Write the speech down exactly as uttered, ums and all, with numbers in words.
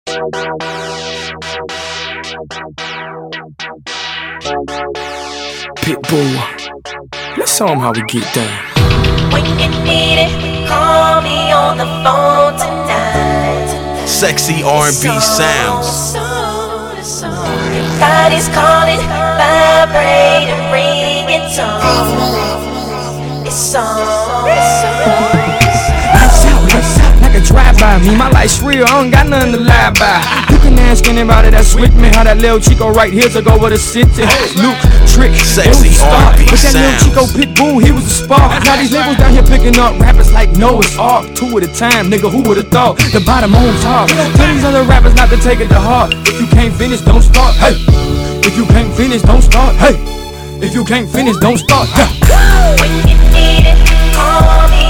Pitbull, let's show 'em how we get down. When you need it, call me on the phone tonight. Sexy R and B sounds. Your body's calling, vibrating, ringing tone. It's on, it's on. Lights out, lights out, like a drive-by. Me, my life's real, I don't got nothing to lie by. You can ask anybody that's with me how that little Chico right here to go with the city. Luke, Trick, Sexy R and B but that little Chico sounds. Pitbull, he was a spark. Now these labels down here picking up rappers like Noah's Ark. Two at a time, nigga, who would've thought? The bottom on top. Tell these other rappers not to take it to heart. If you can't finish, don't start. Hey, if you can't finish, don't start. Hey, if you can't finish, don't start. When you need it, call me